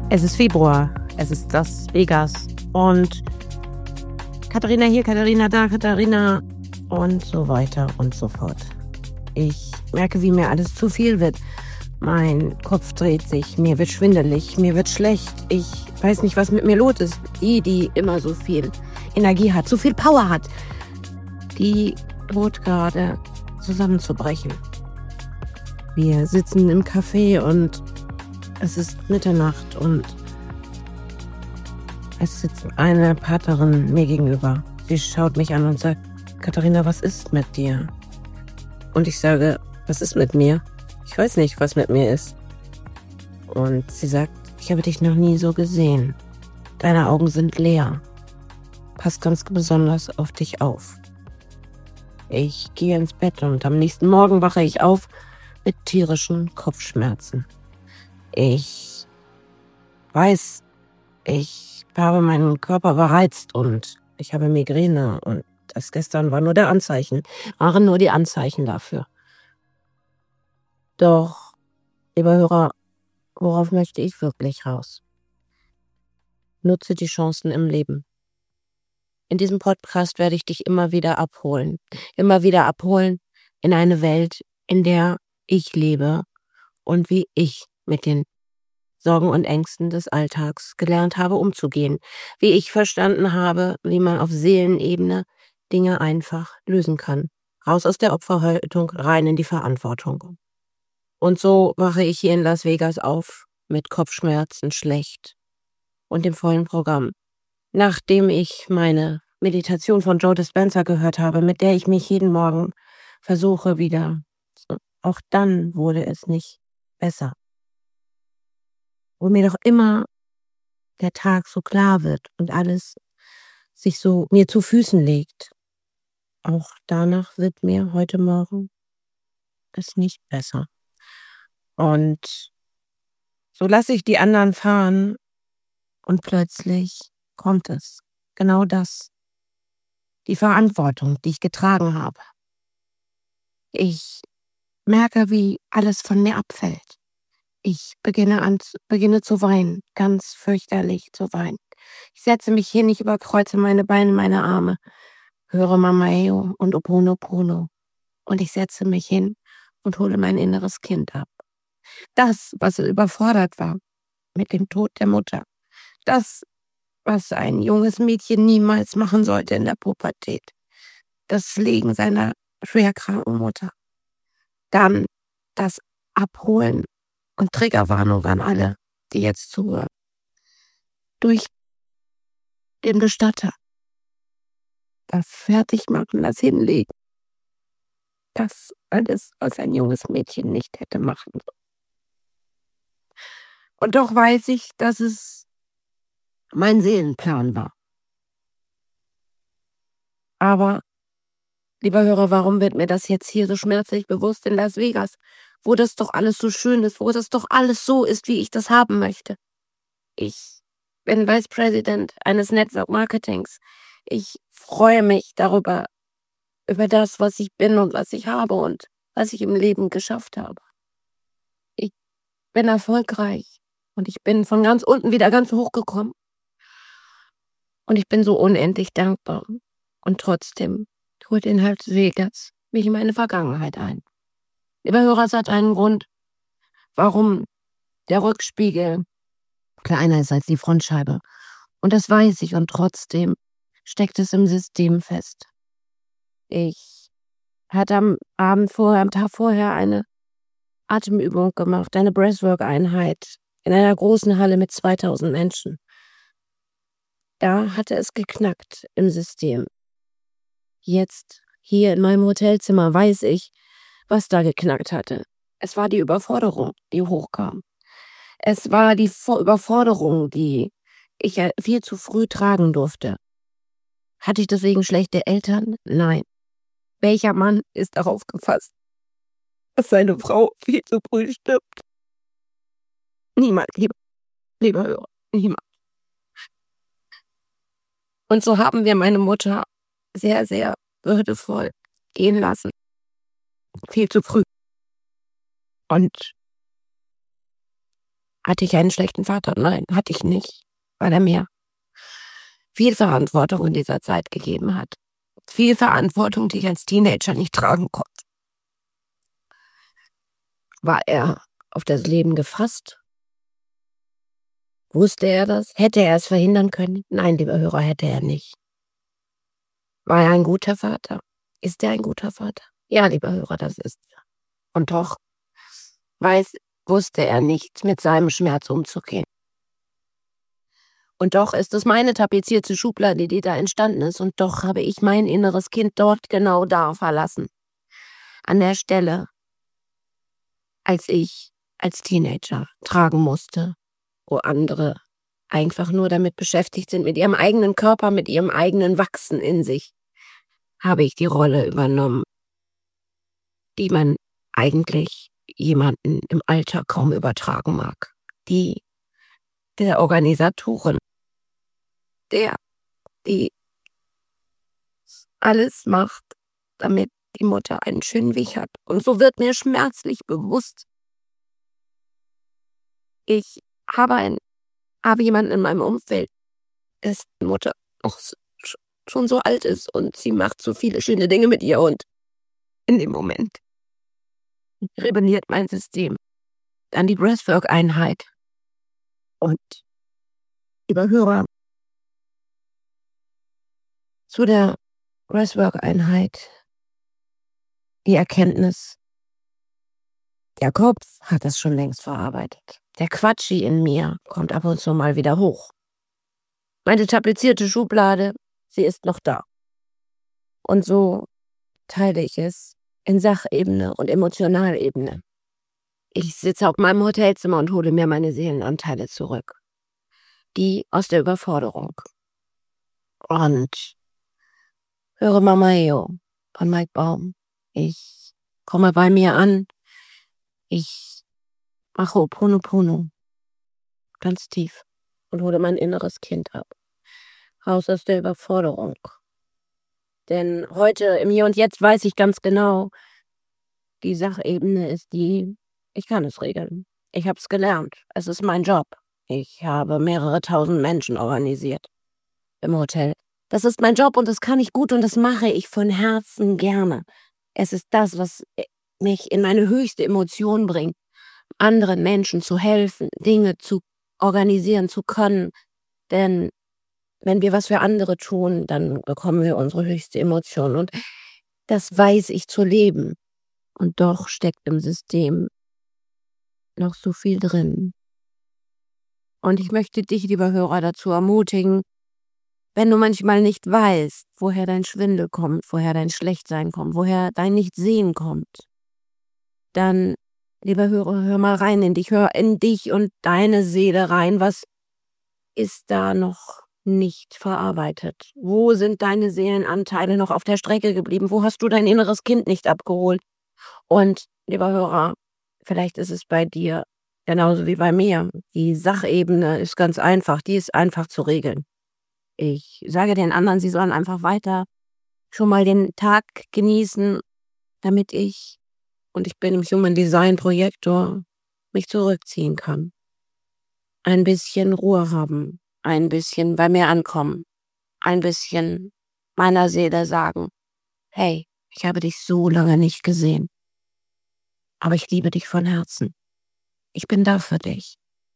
Es ist Februar, es ist Las Vegas und Katharina hier, Katharina da, Katharina und so weiter und so fort. Ich merke, wie mir alles zu viel wird. Mein Kopf dreht sich, mir wird schwindelig, mir wird schlecht. Ich weiß nicht, was mit mir los ist. Die immer so viel Energie hat, so viel Power hat, die droht gerade zusammenzubrechen. Wir sitzen im Café und es ist Mitternacht und es sitzt eine Partnerin mir gegenüber. Sie schaut mich an und sagt, Katharina, was ist mit dir? Und ich sage, was ist mit mir? Ich weiß nicht, was mit mir ist. Und sie sagt, ich habe dich noch nie so gesehen. Deine Augen sind leer. Pass ganz besonders auf dich auf. Ich gehe ins Bett und am nächsten Morgen wache ich auf mit tierischen Kopfschmerzen. Ich weiß, ich habe meinen Körper überreizt und ich habe Migräne und das gestern waren nur die Anzeichen dafür. Doch, lieber Hörer, worauf möchte ich wirklich raus? Nutze die Chancen im Leben. In diesem Podcast werde ich dich immer wieder abholen in eine Welt, in der ich lebe und wie ich mit den Sorgen und Ängsten des Alltags gelernt habe, umzugehen, wie ich verstanden habe, wie man auf Seelenebene Dinge einfach lösen kann. Raus aus der Opferhaltung, rein in die Verantwortung. Und so wache ich hier in Las Vegas auf, mit Kopfschmerzen, schlecht und dem vollen Programm. Nachdem ich meine Meditation von Joe Dispenza gehört habe, mit der ich mich jeden Morgen versuche wieder, auch dann wurde es nicht besser. Wo mir doch immer der Tag so klar wird und alles sich so mir zu Füßen legt. Auch danach wird mir heute Morgen es nicht besser. Und so lasse ich die anderen fahren und plötzlich kommt es. Genau das. Die Verantwortung, die ich getragen habe. Ich merke, wie alles von mir abfällt. Ich beginne zu weinen, ganz fürchterlich zu weinen. Ich setze mich hin, ich überkreuze meine Beine, meine Arme, höre Mama Eo und Oponopono. Und ich setze mich hin und hole mein inneres Kind ab. Das, was überfordert war mit dem Tod der Mutter. Das, was ein junges Mädchen niemals machen sollte in der Pubertät. Das Legen seiner schwerkranken Mutter. Dann das Abholen und Triggerwarnung an alle, die jetzt zuhören. Durch den Bestatter. Das Fertigmachen, das Hinlegen. Das alles, was ein junges Mädchen nicht hätte machen sollen. Und doch weiß ich, dass es mein Seelenplan war. Aber, lieber Hörer, warum wird mir das jetzt hier so schmerzlich bewusst in Las Vegas, wo das doch alles so schön ist, wo das doch alles so ist, wie ich das haben möchte? Ich bin Vice President eines Network Marketings. Ich freue mich darüber, über das, was ich bin und was ich habe und was ich im Leben geschafft habe. Ich bin erfolgreich und ich bin von ganz unten wieder ganz hoch gekommen. Und ich bin so unendlich dankbar. Und trotzdem holt in Las Vegas mich in meine Vergangenheit ein. Lieber Hörer, es hat einen Grund, warum der Rückspiegel kleiner ist als die Frontscheibe. Und das weiß ich und trotzdem steckt es im System fest. Ich hatte am Tag vorher eine Atemübung gemacht, eine Breathwork-Einheit in einer großen Halle mit 2000 Menschen. Da hatte es geknackt im System. Jetzt, hier in meinem Hotelzimmer, weiß ich, was da geknackt hatte. Es war die Überforderung, die hochkam. Es war die Überforderung, die ich ja viel zu früh tragen durfte. Hatte ich deswegen schlechte Eltern? Nein. Welcher Mann ist darauf gefasst, dass seine Frau viel zu früh stirbt? Niemand, lieber Hörer, niemand. Und so haben wir meine Mutter sehr, sehr würdevoll gehen lassen. Viel zu früh. Und Hatte ich einen schlechten Vater? Nein, hatte ich nicht, weil er mir viel Verantwortung in dieser Zeit gegeben hat. Viel Verantwortung, die ich als Teenager nicht tragen konnte. War er auf das Leben gefasst? Wusste er das? Hätte er es verhindern können? Nein, lieber Hörer, hätte er nicht. War er ein guter Vater? Ist er ein guter Vater? Ja, lieber Hörer, das ist er. Und doch wusste er nicht, mit seinem Schmerz umzugehen. Und doch ist es meine tapezierte Schublade, die da entstanden ist. Und doch habe ich mein inneres Kind dort genau da verlassen. An der Stelle, als ich als Teenager tragen musste, wo andere einfach nur damit beschäftigt sind, mit ihrem eigenen Körper, mit ihrem eigenen Wachsen in sich, habe ich die Rolle übernommen, die man eigentlich jemanden im Alter kaum übertragen mag. Die der Organisatorin, die alles macht, damit die Mutter einen schönen Weg hat. Und so wird mir schmerzlich bewusst, ich habe jemanden in meinem Umfeld, dessen Mutter auch schon so alt ist und sie macht so viele schöne Dinge mit ihr und in dem Moment rebelliert mein System. Dann die Breathwork-Einheit. Und lieber Hörer, zu der Breathwork-Einheit die Erkenntnis, der Kopf hat es schon längst verarbeitet. Der Quatschi in mir kommt ab und zu mal wieder hoch. Meine tapezierte Schublade, sie ist noch da. Und so teile ich es in Sachebene und Emotionalebene. Ich sitze auf meinem Hotelzimmer und hole mir meine Seelenanteile zurück. Die aus der Überforderung. Und höre Mama Eo von Mike Baum. Ich komme bei mir an. Ich mache Ho'oponopono. Ganz tief. Und hole mein inneres Kind ab. Raus aus der Überforderung. Denn heute, im Hier und Jetzt, weiß ich ganz genau, die Sachebene ist ich kann es regeln. Ich habe es gelernt. Es ist mein Job. Ich habe mehrere tausend Menschen organisiert im Hotel. Das ist mein Job und das kann ich gut und das mache ich von Herzen gerne. Es ist das, was mich in meine höchste Emotion bringt, anderen Menschen zu helfen, Dinge zu organisieren zu können. Denn wenn wir was für andere tun, dann bekommen wir unsere höchste Emotion. Und das weiß ich zu leben. Und doch steckt im System noch so viel drin. Und ich möchte dich, lieber Hörer, dazu ermutigen, wenn du manchmal nicht weißt, woher dein Schwindel kommt, woher dein Schlechtsein kommt, woher dein Nichtsehen kommt, dann, lieber Hörer, hör mal rein in dich, hör in dich und deine Seele rein. Was ist da noch nicht verarbeitet? Wo sind deine Seelenanteile noch auf der Strecke geblieben? Wo hast du dein inneres Kind nicht abgeholt? Und, lieber Hörer, vielleicht ist es bei dir genauso wie bei mir. Die Sachebene ist ganz einfach, die ist einfach zu regeln. Ich sage den anderen, sie sollen einfach weiter schon mal den Tag genießen, damit und ich bin im Human Design Projektor, mich zurückziehen kann. Ein bisschen Ruhe haben, ein bisschen bei mir ankommen, ein bisschen meiner Seele sagen, hey, ich habe dich so lange nicht gesehen, aber ich liebe dich von Herzen. Ich bin da für dich.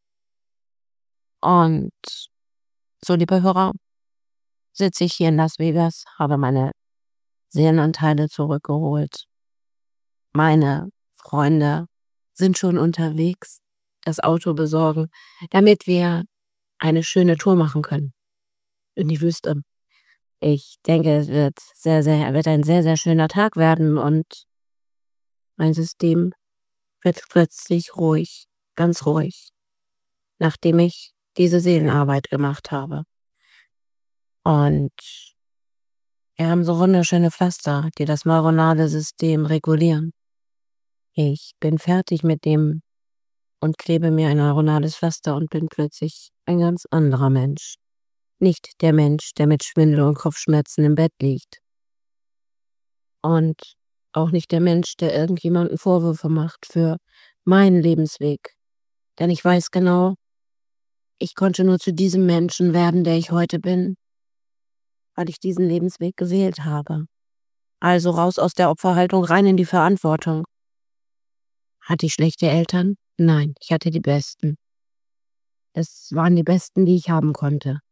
Und so, liebe Hörer, sitze ich hier in Las Vegas, habe meine Seelenanteile zurückgeholt. Meine Freunde sind schon unterwegs, das Auto besorgen, damit wir eine schöne Tour machen können in die Wüste. Ich denke, es wird ein sehr, sehr schöner Tag werden und mein System wird plötzlich ruhig, ganz ruhig, nachdem ich diese Seelenarbeit gemacht habe. Und wir haben so wunderschöne Pflaster, die das neuronale System regulieren. Ich bin fertig mit dem und klebe mir ein neuronales Pflaster und bin plötzlich ein ganz anderer Mensch. Nicht der Mensch, der mit Schwindel und Kopfschmerzen im Bett liegt. Und auch nicht der Mensch, der irgendjemanden Vorwürfe macht für meinen Lebensweg. Denn ich weiß genau, ich konnte nur zu diesem Menschen werden, der ich heute bin, weil ich diesen Lebensweg gewählt habe. Also raus aus der Opferhaltung, rein in die Verantwortung. Hatte ich schlechte Eltern? Nein, ich hatte die besten. Es waren die besten, die ich haben konnte.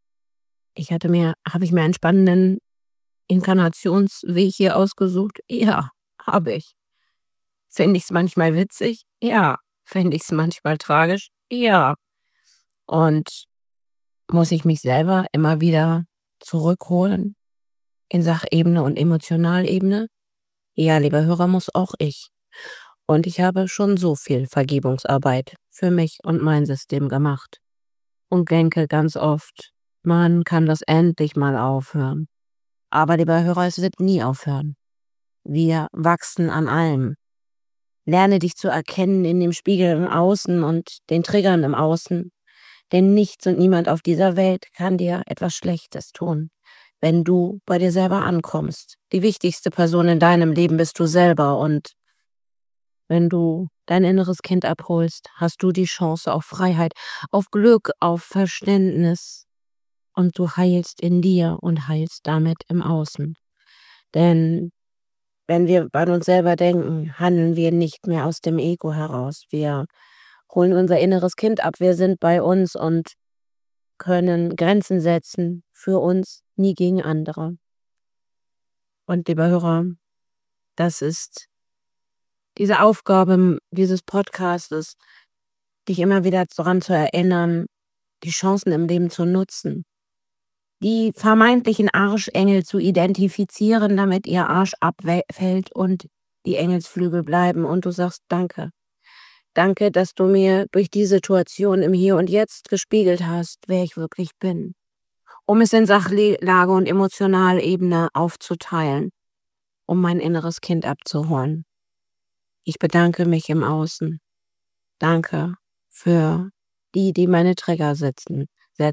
Habe ich mir einen spannenden Inkarnationsweg hier ausgesucht? Ja, habe ich. Finde ich es manchmal witzig? Ja. Finde ich es manchmal tragisch? Ja. Und muss ich mich selber immer wieder zurückholen in Sachebene und Emotionalebene? Ja, lieber Hörer, muss auch ich. Und ich habe schon so viel Vergebungsarbeit für mich und mein System gemacht. Und denke ganz oft, man kann das endlich mal aufhören. Aber lieber Hörer, es wird nie aufhören. Wir wachsen an allem. Lerne dich zu erkennen in dem Spiegel im Außen und den Triggern im Außen. Denn nichts und niemand auf dieser Welt kann dir etwas Schlechtes tun, wenn du bei dir selber ankommst. Die wichtigste Person in deinem Leben bist du selber, und wenn du dein inneres Kind abholst, hast du die Chance auf Freiheit, auf Glück, auf Verständnis, und du heilst in dir und heilst damit im Außen. Denn wenn wir an uns selber denken, handeln wir nicht mehr aus dem Ego heraus. Wir holen unser inneres Kind ab, wir sind bei uns und können Grenzen setzen für uns, nie gegen andere. Und lieber Hörer, das ist diese Aufgabe dieses Podcastes, dich immer wieder daran zu erinnern, die Chancen im Leben zu nutzen, die vermeintlichen Arschengel zu identifizieren, damit ihr Arsch abfällt und die Engelsflügel bleiben und du sagst Danke. Danke, dass du mir durch die Situation im Hier und Jetzt gespiegelt hast, wer ich wirklich bin, um es in Sachlage und Emotionalebene aufzuteilen, um mein inneres Kind abzuholen. Ich bedanke mich im Außen. Danke für die meine Trigger setzen.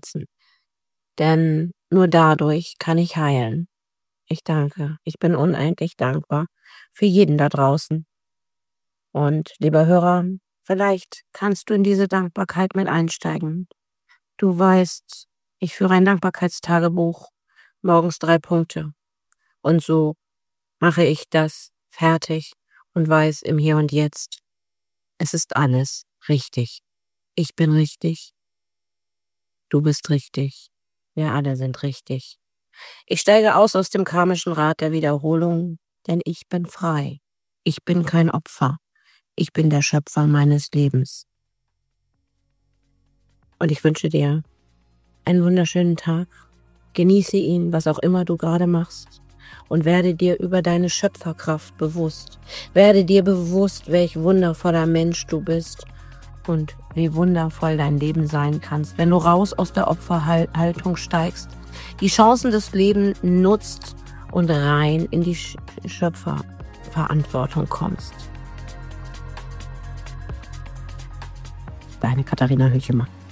Denn nur dadurch kann ich heilen. Ich danke. Ich bin unendlich dankbar für jeden da draußen. Und lieber Hörer, vielleicht kannst du in diese Dankbarkeit mit einsteigen. Du weißt, ich führe ein Dankbarkeitstagebuch, morgens 3 Punkte. Und so mache ich das fertig und weiß im Hier und Jetzt, es ist alles richtig. Ich bin richtig. Du bist richtig. Wir alle sind richtig. Ich steige aus dem karmischen Rad der Wiederholung, denn ich bin frei. Ich bin kein Opfer. Ich bin der Schöpfer meines Lebens. Und ich wünsche dir einen wunderschönen Tag. Genieße ihn, was auch immer du gerade machst. Und werde dir über deine Schöpferkraft bewusst. Werde dir bewusst, welch wundervoller Mensch du bist und wie wundervoll dein Leben sein kannst, wenn du raus aus der Opferhaltung steigst, die Chancen des Lebens nutzt und rein in die Schöpferverantwortung kommst. Deine Katharina Hüchemer.